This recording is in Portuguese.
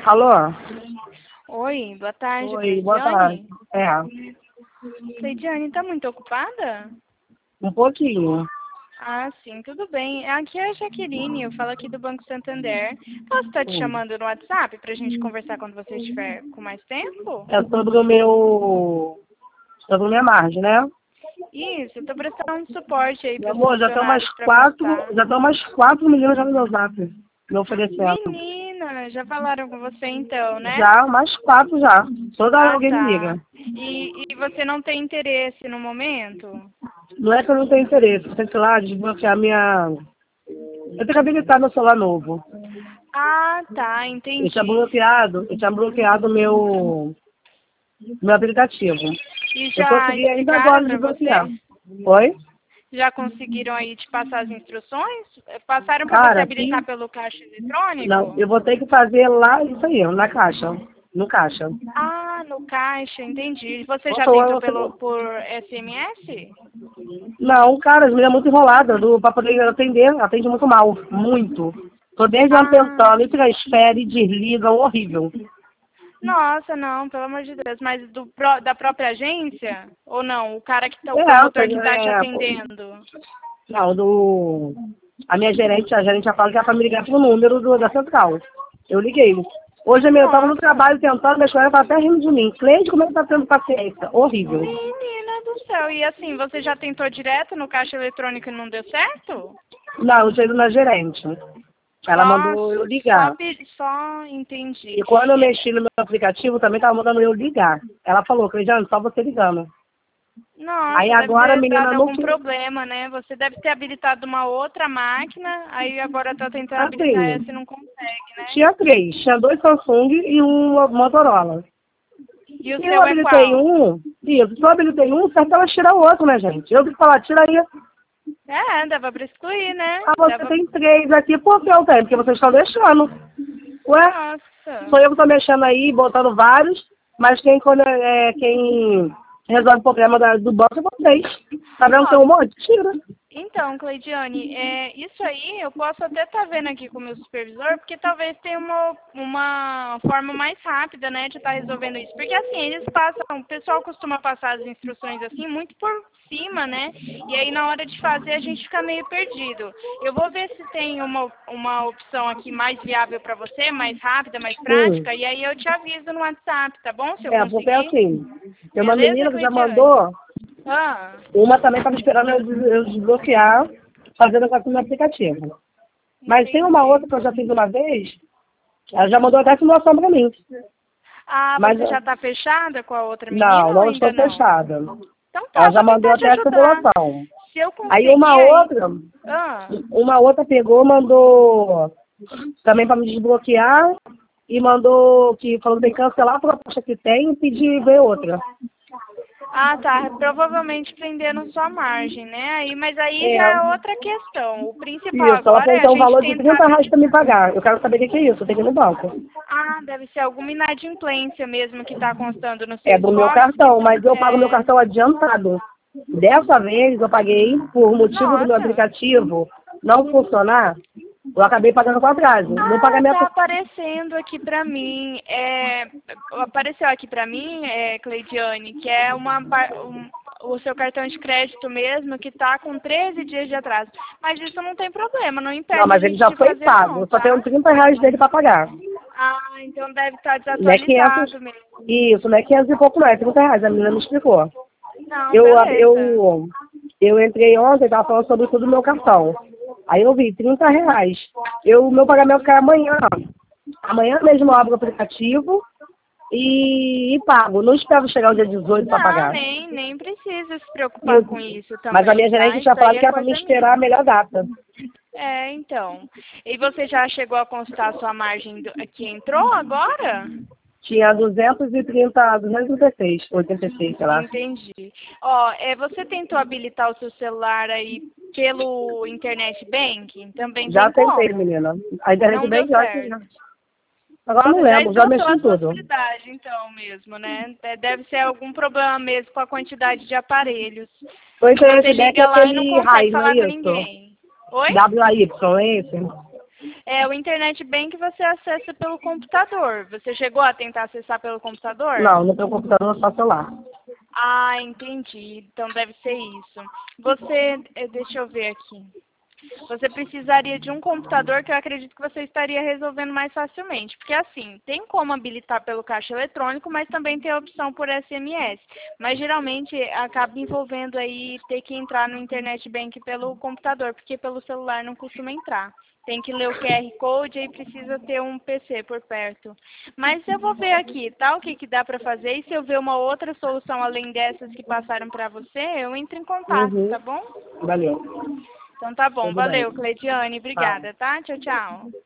Alô? Oi, boa tarde, Oi, boa tarde. Cleidiane. Cleidiane, tá muito ocupada? Um pouquinho. Ah, sim, tudo bem. Aqui é a Jaqueline, eu falo aqui do Banco Santander. Posso estar te chamando no WhatsApp pra gente conversar quando você estiver com mais tempo? É sobre sobre minha margem, né? Isso, eu tô prestando um suporte aí Meu pros amor, funcionários pra constar. já estão umas 4 meninas já no meu zap me oferecendo. Menina, já falaram com você então, né? Já, umas 4 já. Toda hora Ah, alguém me tá. liga. E você não tem interesse no momento? Não é que eu não tenho interesse, eu tenho que ir lá desbloquear minha. Eu tenho que habilitar meu celular novo. Ah, tá, entendi. Eu tinha bloqueado meu aplicativo. E Eu já consegui ainda agora explicaram para desbloquear. você? Oi? Já conseguiram aí te passar as instruções? Passaram para você Cara, aqui. habilitar pelo caixa Não, eletrônico? eu vou ter que fazer lá, isso aí, na caixa. No caixa. Ah, no caixa, entendi. Você já tentou Você- por SMS? Não, cara, as meninas é muito enrolada pra poder atender, atende muito mal, muito. Tô desde ontem Ah, tentando, e transfere, desligam, horrível. nossa, não, pelo amor de Deus. Mas da própria agência? Ou não? O cara que tá, o É, promotor que tá te pô, atendendo? não, a minha gerente, a gerente já fala que é pra me ligar pro número da central. Eu liguei. Hoje eu tava no Nossa, trabalho tentando, minha escola tá até rindo de mim. Cliente, como é que tá tendo paciência? Horrível. menina do céu. E assim, você já tentou direto no caixa eletrônico e não deu certo? Não, eu tinha ido na gerente. Ela mandou eu ligar. Só entendi. E quando eu mexi no meu aplicativo, também tava mandando eu ligar. Ela falou, Cleidiane, só você ligando. Aí Nossa, deve agora a ter menina dado não algum quis. problema, né? Você deve ter habilitado uma outra máquina, aí agora tá tentando habilitar Assim, essa e não consegue, né? tinha 3. Tinha 2 Samsung e um Motorola. E o Se eu seu é habilitei qual? um, isso, se eu habilitei um, certo ela tira o outro, né, gente? Eu vi falar, tira aí. É, dava pra excluir, né? Ah, você Dava. tem 3 aqui, por que eu tenho? Porque vocês estão deixando. Ué, Nossa. sou eu que estou mexendo aí, botando vários, mas quem resolve o problema do banco é vocês. Tá vendo que tem Ó, um monte? Tira. então, Cleidiane, isso aí eu posso até estar vendo aqui com o meu supervisor, porque talvez tenha uma forma mais rápida, né, de estar resolvendo isso. Porque assim, eles passam, o pessoal costuma passar as instruções assim, muito por cima, né? E aí na hora de fazer a gente fica meio perdido. Eu vou ver se tem uma opção aqui mais viável para você, mais rápida, mais Hum. prática, e aí eu te aviso no WhatsApp, tá bom? Se eu É, porque conseguir. assim, tem uma Beleza, menina que já Cleidiane? mandou, Ah, uma também estava esperando eu desbloquear, fazendo com no aplicativo. Mas tem uma entendi. outra que eu já fiz uma vez, ela já mandou até simulação pra mim. Ah, Mas você já está fechada com a outra não, menina ou não estou ainda não? fechada. Então tá, Ela eu já vou mandou tentar te até a ajudar. simulação. Se eu Aí conseguir aí. Ah, uma outra pegou, mandou também para me desbloquear e mandou que falou que tem que cancelar a proposta que tem e pedir ver outra. tá. Provavelmente prendendo sua margem, né? Aí, mas aí É, já é outra questão. O principal isso, ela agora falou é que a é um gente valor de tentar 30 reais para me habilitar. pagar. Eu quero saber o que é isso, eu tenho que ir no banco. Ah, deve ser alguma inadimplência mesmo que está constando no seu É do meu histórico. cartão, mas eu pago meu cartão adiantado. Dessa vez eu paguei por motivo do meu Nossa. aplicativo não funcionar, eu acabei pagando com atraso. No Ah, tá pagamento. aparecendo aqui pra mim. Apareceu aqui pra mim, Cleidiane, que é o seu cartão de crédito mesmo, que tá com 13 dias de atraso. Mas isso não tem problema, não Não, impede a mas ele gente já de foi fazer pago. não, Eu só tenho tá? 30 reais dele para pagar. Ah, então deve estar Não é 500, desatualizado mesmo. isso, não é 500 e pouco não, é 30 reais. A menina me explicou. Não, Eu, beleza. eu, eu entrei ontem, estava falando sobre tudo no meu cartão. Aí eu vi 30 reais. O meu pagamento cai amanhã. Amanhã mesmo eu abro o aplicativo e pago. Não espero chegar o dia 18 para Não, pagar. nem precisa se preocupar com E- isso Mas a também, minha tá? gerente tinha Isso aí falado é que era para me coisa esperar a minha. melhor data. Então. E você já chegou a consultar a sua margem que entrou agora? Tinha 230, 236, 86, sei lá. Entendi. Ó, você tentou habilitar o seu celular aí pelo internet banking? Também Já tem tentei, como? menina. A internet Não bem deu que eu acho que certo. agora eu não Nossa, já lembro, já esgotou mexi a em sua tudo. cidade, então, mesmo, né? Deve ser algum problema mesmo com a quantidade de aparelhos. O Que você internet back é liga lá e não aquele consegue RAI, não é falar com isso? ninguém. Oi? WAY, é esse? O Internet Bank você acessa pelo computador. Você chegou a tentar acessar pelo computador? Não, no meu computador, só celular. Ah, entendi. Então deve ser isso. Você, deixa eu ver aqui. Você precisaria de um computador que eu acredito que você estaria resolvendo mais facilmente. Porque assim, tem como habilitar pelo caixa eletrônico, mas também tem a opção por SMS. Mas geralmente acaba envolvendo aí ter que entrar no Internet Bank pelo computador, porque pelo celular não costuma entrar. Tem que ler o QR Code e precisa ter um PC por perto. Mas eu vou ver aqui, tá? O que que dá para fazer. E se eu ver uma outra solução além dessas que passaram para você, eu entro em contato, tá bom? Valeu. Então tá bom. Tudo bem. Valeu, Cleidiane. Tá. Obrigada, tá? Tchau, tchau.